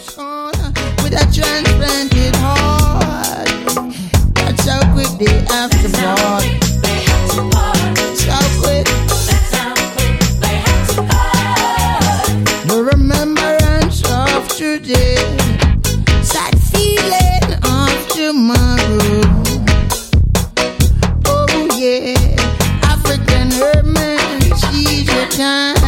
ocean with a transplanted heart. That's how quick they have to part. So quick. The remembrance of today, sad feeling of tomorrow. Oh yeah, African hermit, seize your time.